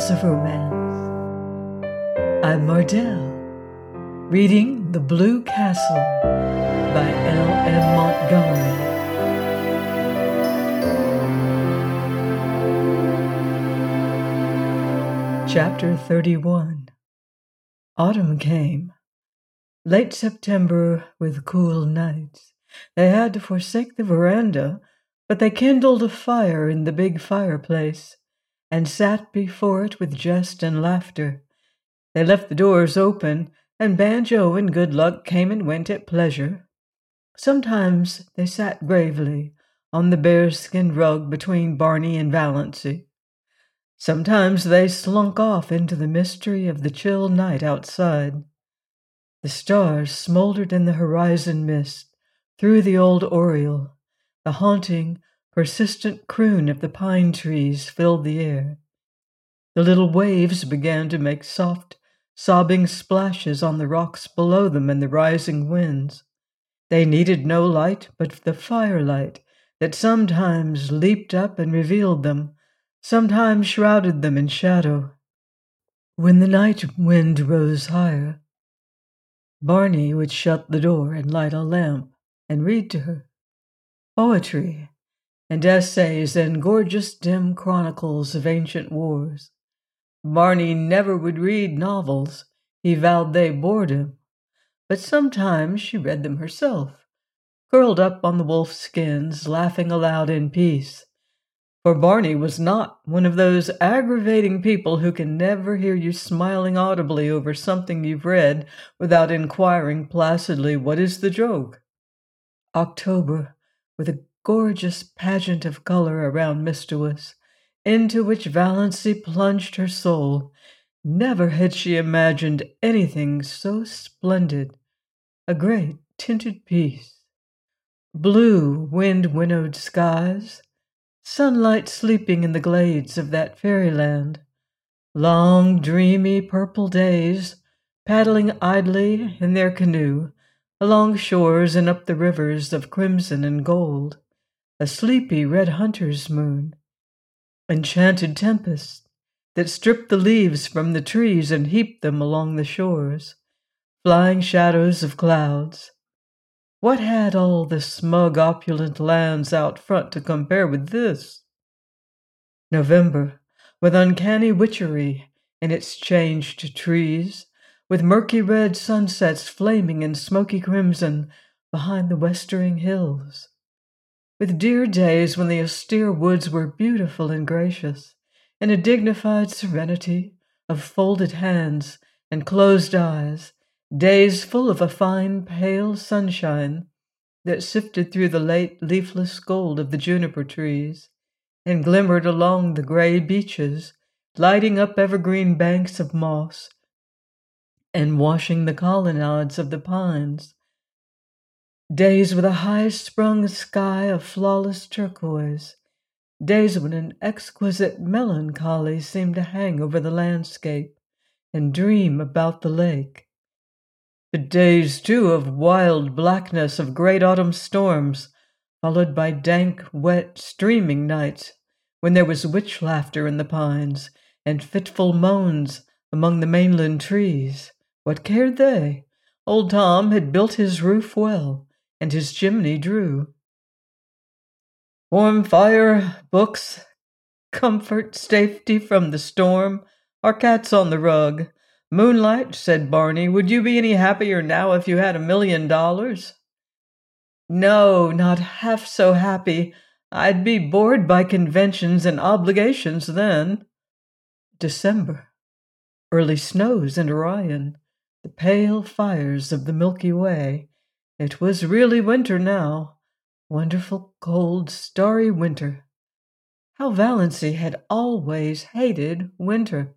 Tales of Romance. I'm Mardell, reading The Blue Castle by L. M. Montgomery. Chapter 31. Autumn came. Late September with cool nights. They had to forsake the veranda, but they kindled a fire in the big fireplace and sat before it with jest and laughter. They left the doors open, and Banjo and Good Luck came and went at pleasure. Sometimes they sat gravely on the bearskin rug between Barney and Valancy. Sometimes they slunk off into the mystery of the chill night outside. The stars smoldered in the horizon mist through the old oriel. The haunting, persistent croon of the pine trees filled the air. The little waves began to make soft, sobbing splashes on the rocks below them in the rising winds. They needed no light but the firelight that sometimes leaped up and revealed them, sometimes shrouded them in shadow. When the night wind rose higher, Barney would shut the door and light a lamp and read to her poetry and essays and gorgeous dim chronicles of ancient wars. Barney never would read novels. He vowed they bored him. But sometimes she read them herself, curled up on the wolf skins, laughing aloud in peace. For Barney was not one of those aggravating people who can never hear you smiling audibly over something you've read without inquiring placidly, what is the joke? October, with a gorgeous pageant of color around Mistawus, into which Valancy plunged her soul. Never had she imagined anything so splendid. A great tinted peace. Blue, wind-winnowed skies. Sunlight sleeping in the glades of that fairyland. Long, dreamy purple days, paddling idly in their canoe, along shores and up the rivers of crimson and gold. A sleepy red hunter's moon. Enchanted tempests that stripped the leaves from the trees and heaped them along the shores. Flying shadows of clouds. What had all the smug, opulent lands out front to compare with this? November, with uncanny witchery in its changed trees, with murky red sunsets flaming in smoky crimson behind the westering hills, with dear days when the austere woods were beautiful and gracious, in a dignified serenity of folded hands and closed eyes, days full of a fine, pale sunshine that sifted through the late leafless gold of the juniper trees and glimmered along the gray beaches, lighting up evergreen banks of moss and washing the colonnades of the pines. Days with a high-sprung sky of flawless turquoise, days when an exquisite melancholy seemed to hang over the landscape and dream about the lake. The days, too, of wild blackness of great autumn storms, followed by dank, wet, streaming nights, when there was witch laughter in the pines and fitful moans among the mainland trees. What cared they? Old Tom had built his roof well, and his chimney drew. Warm fire, books, comfort, safety from the storm, our cats on the rug. Moonlight, said Barney, would you be any happier now if you had $1 million? No, not half so happy. I'd be bored by conventions and obligations then. December. Early snows in Orion, the pale fires of the Milky Way. It was really winter now. Wonderful, cold, starry winter. How Valancy had always hated winter.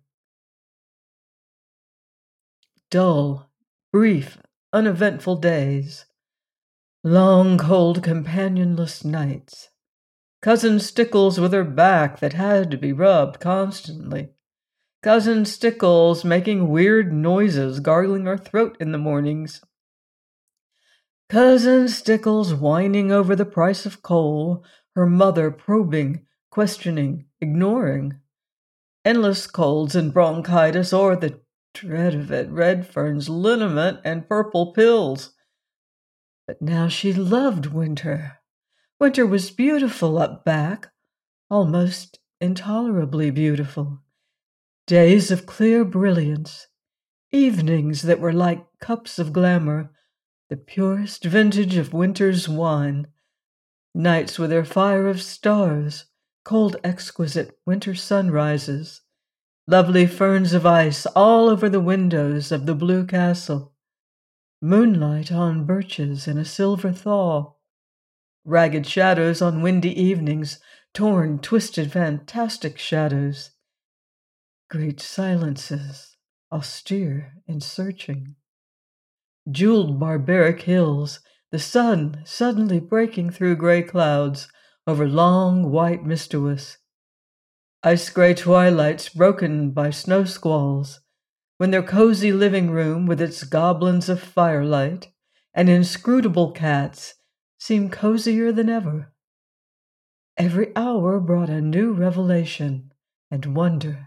Dull, brief, uneventful days. Long, cold, companionless nights. Cousin Stickles with her back that had to be rubbed constantly. Cousin Stickles making weird noises, gargling her throat in the mornings. Cousin Stickles whining over the price of coal, her mother probing, questioning, ignoring. endless colds and bronchitis, or the dread of it, Redfern's liniment and purple pills. But now she loved winter. Winter was beautiful up back, almost intolerably beautiful. Days of clear brilliance, evenings that were like cups of glamour, the purest vintage of winter's wine, nights with their fire of stars, cold exquisite winter sunrises, lovely ferns of ice all over the windows of the blue castle, moonlight on birches in a silver thaw, ragged shadows on windy evenings, torn, twisted, fantastic shadows, great silences, austere and searching, jeweled barbaric hills, the sun suddenly breaking through gray clouds over long white Mistois, ice-gray twilights broken by snow squalls, when their cozy living room with its goblins of firelight and inscrutable cats seemed cozier than ever. Every hour brought a new revelation and wonder.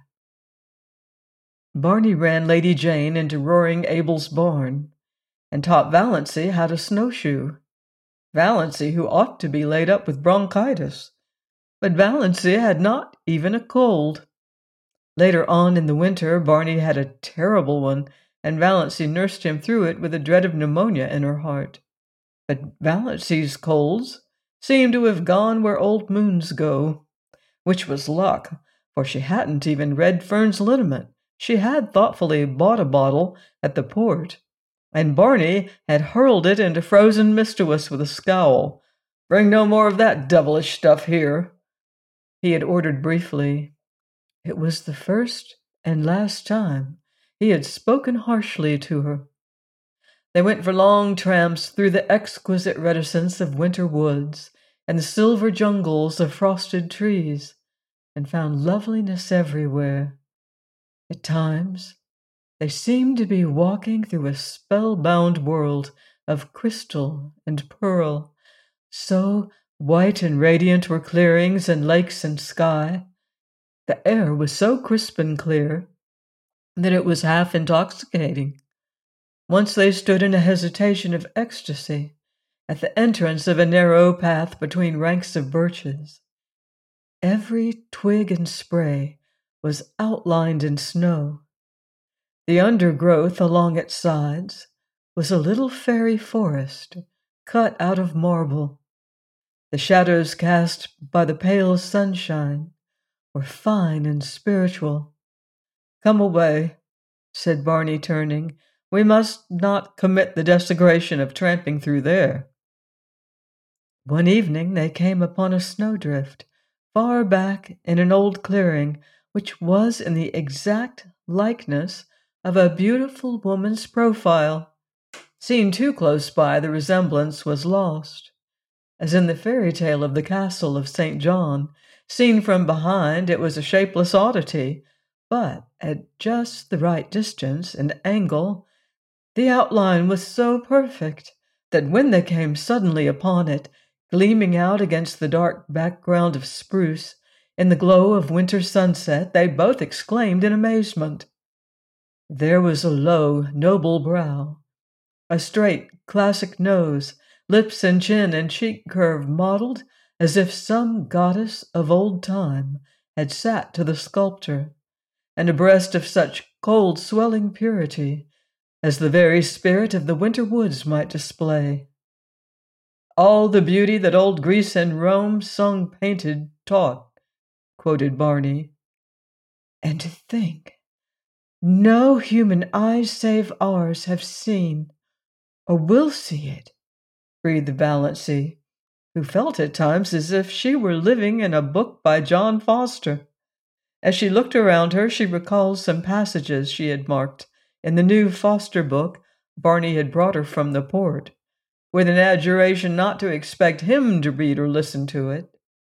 Barney ran Lady Jane into roaring Abel's barn and taught Valancy how to snowshoe. Valancy, who ought to be laid up with bronchitis. But Valancy had not even a cold. Later on in the winter, Barney had a terrible one, and Valancy nursed him through it with a dread of pneumonia in her heart. But Valancy's colds seemed to have gone where old moons go, which was luck, for she hadn't even Redfern's liniment. She had thoughtfully bought a bottle at the port, and Barney had hurled it into frozen Mistois with a scowl. "Bring no more of that devilish stuff here," he had ordered briefly. It was the first and last time he had spoken harshly to her. They went for long tramps through the exquisite reticence of winter woods and the silver jungles of frosted trees, and found loveliness everywhere. At times, they seemed to be walking through a spellbound world of crystal and pearl. So white and radiant were clearings and lakes and sky. The air was so crisp and clear that it was half intoxicating. Once they stood in a hesitation of ecstasy at the entrance of a narrow path between ranks of birches. Every twig and spray was outlined in snow. The undergrowth along its sides was a little fairy forest cut out of marble. The shadows cast by the pale sunshine were fine and spiritual. "Come away," said Barney, turning. "We must not commit the desecration of tramping through there." One evening they came upon a snowdrift far back in an old clearing, which was in the exact likeness of a beautiful woman's profile. Seen too close by, the resemblance was lost. As in the fairy tale of the castle of St. John, seen from behind, it was a shapeless oddity, but at just the right distance and angle, the outline was so perfect that when they came suddenly upon it, gleaming out against the dark background of spruce, in the glow of winter sunset, they both exclaimed in amazement. There was a low, noble brow, a straight, classic nose, lips and chin and cheek curve modeled as if some goddess of old time had sat to the sculptor, and a breast of such cold, swelling purity as the very spirit of the winter woods might display. "All the beauty that old Greece and Rome sung, painted, taught," quoted Barney. "And to think, no human eyes save ours have seen or will see it," breathed Valancy, who felt at times as if she were living in a book by John Foster. As she looked around her, she recalled some passages she had marked in the new Foster book Barney had brought her from the port, with an adjuration not to expect him to read or listen to it.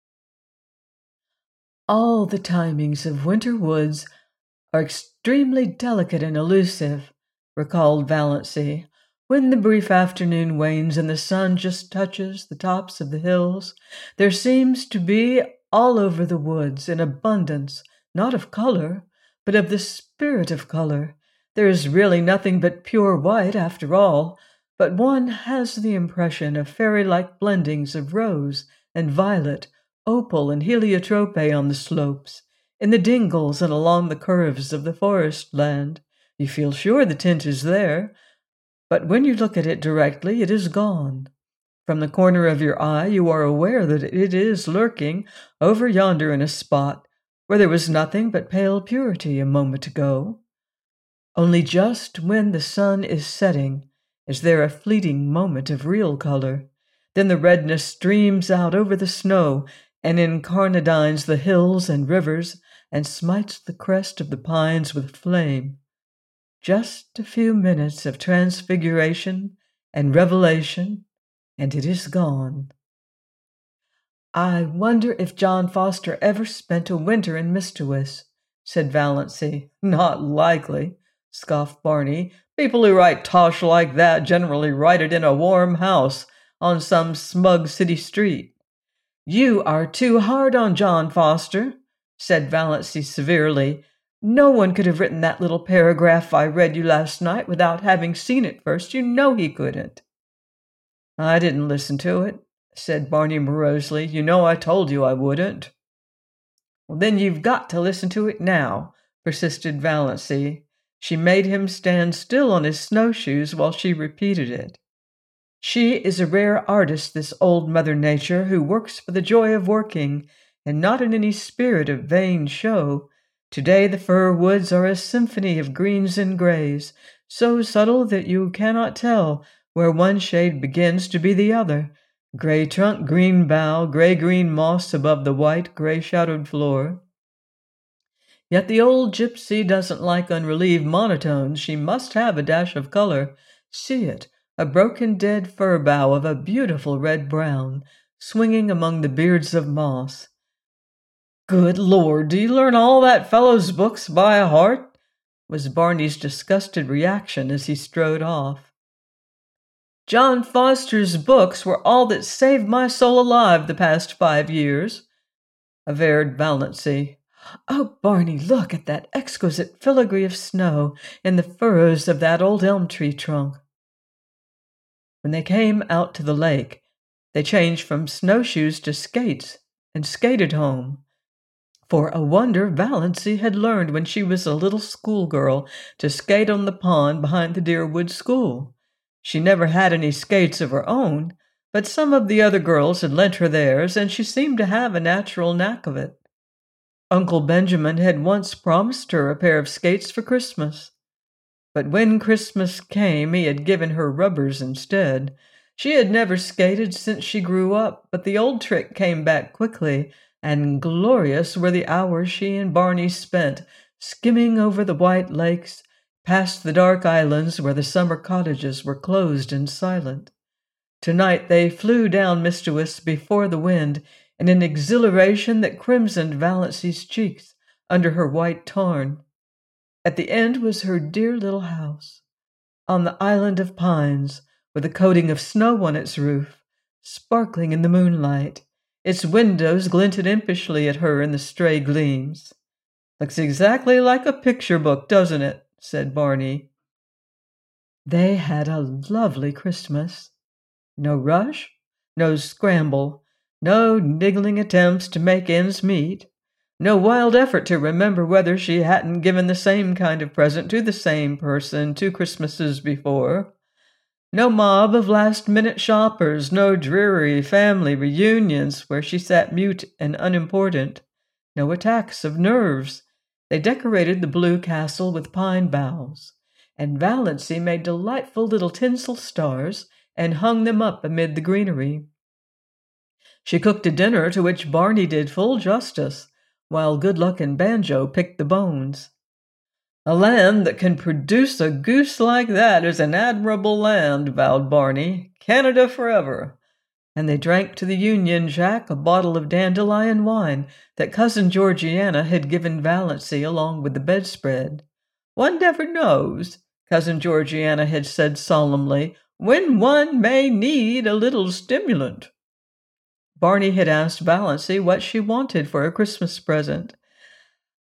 "All the timings of winter woods are extremely delicate and elusive," recalled Valancy. "When the brief afternoon wanes and the sun just touches the tops of the hills, there seems to be all over the woods, in abundance, not of color, but of the spirit of color. There is really nothing but pure white after all, but one has the impression of fairy-like blendings of rose and violet, opal and heliotrope on the slopes, in the dingles and along the curves of the forest land. You feel sure the tint is there, but when you look at it directly, it is gone. From the corner of your eye, you are aware that it is lurking over yonder in a spot where there was nothing but pale purity a moment ago. Only just when the sun is setting is there a fleeting moment of real color. Then the redness streams out over the snow and incarnadines the hills and rivers and smites the crest of the pines with flame. Just a few minutes of transfiguration and revelation, and it is gone. I wonder if John Foster ever spent a winter in Mistawis, said Valancy. Not likely, scoffed Barney. People who write tosh like that generally write it in a warm house on some smug city street. You are too hard on John Foster, said Valancy severely. No one could have written that little paragraph I read you last night without having seen it first. You know he couldn't. I didn't listen to it, said Barney morosely. You know I told you I wouldn't. Well, then you've got to listen to it now, persisted Valancy. She made him stand still on his snowshoes while she repeated it. She is a rare artist, this old Mother Nature, who works for the joy of working, and not in any spirit of vain show. Today the fir woods are a symphony of greens and grays, so subtle that you cannot tell where one shade begins to be the other. Gray trunk, green bough, gray-green moss above the white, gray-shadowed floor. Yet the old gypsy doesn't like unrelieved monotones. She must have a dash of color. See it, a broken dead fir bough of a beautiful red-brown, swinging among the beards of moss. Good Lord, do you learn all that fellow's books by heart? Was Barney's disgusted reaction as he strode off. John Foster's books were all that saved my soul alive the past 5 years, averred Valancy. Oh, Barney, look at that exquisite filigree of snow in the furrows of that old elm tree trunk. When they came out to the lake, they changed from snowshoes to skates and skated home. For a wonder, Valancy had learned when she was a little schoolgirl to skate on the pond behind the Deerwood School. She never had any skates of her own, but some of the other girls had lent her theirs, and she seemed to have a natural knack of it. Uncle Benjamin had once promised her a pair of skates for Christmas. But when Christmas came, he had given her rubbers instead. She had never skated since she grew up, but the old trick came back quickly, and glorious were the hours she and Barney spent, skimming over the white lakes, past the dark islands where the summer cottages were closed and silent. Tonight they flew down Mistawis before the wind, in an exhilaration that crimsoned Valancy's cheeks under her white tarn. At the end was her dear little house, on the island of pines, with a coating of snow on its roof, sparkling in the moonlight. Its windows glinted impishly at her in the stray gleams. Looks exactly like a picture book, doesn't it? Said Barney. They had a lovely Christmas. No rush, no scramble, no niggling attempts to make ends meet, no wild effort to remember whether she hadn't given the same kind of present to the same person 2 Christmases before. No mob of last-minute shoppers, no dreary family reunions where she sat mute and unimportant, no attacks of nerves. They decorated the blue castle with pine boughs, and Valancy made delightful little tinsel stars and hung them up amid the greenery. She cooked a dinner to which Barney did full justice, while Good Luck and Banjo picked the bones. A land that can produce a goose like that is an admirable land, vowed Barney. Canada forever. And they drank to the Union Jack a bottle of dandelion wine that Cousin Georgiana had given Valancy along with the bedspread. One never knows, Cousin Georgiana had said solemnly, when one may need a little stimulant. Barney had asked Valancy what she wanted for a Christmas present.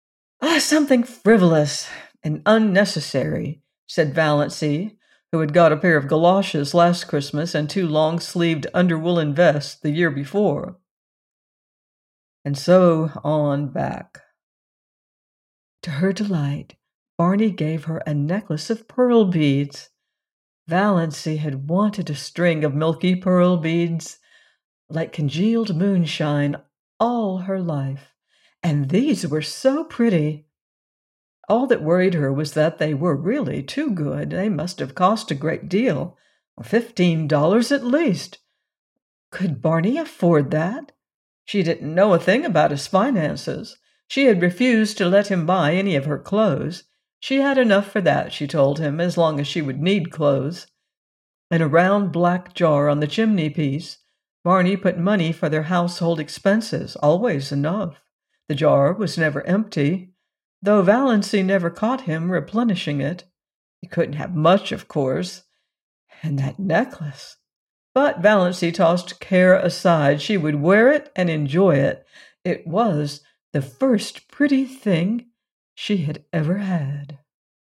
Something frivolous and unnecessary, said Valancy, who had got a pair of galoshes last Christmas and 2 long-sleeved underwoolen vests the year before. And so on back. To her delight, Barney gave her a necklace of pearl beads. Valancy had wanted a string of milky pearl beads like congealed moonshine all her life, and these were so pretty. All that worried her was that they were really too good. They must have cost a great deal, $15 at least. Could Barney afford that? She didn't know a thing about his finances. She had refused to let him buy any of her clothes. She had enough for that, she told him, as long as she would need clothes. In a round black jar on the chimney-piece, Barney put money for their household expenses, always enough. The jar was never empty, though Valancy never caught him replenishing it. He couldn't have much, of course. And that necklace. But Valancy tossed care aside. She would wear it and enjoy it. It was the first pretty thing she had ever had.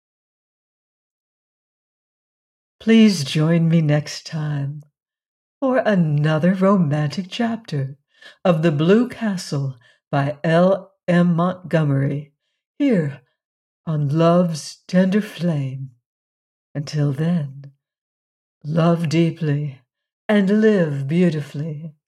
Please join me next time for another romantic chapter of The Blue Castle by L. M. Montgomery, here on Love's Tender Flame. Until then, love deeply and live beautifully.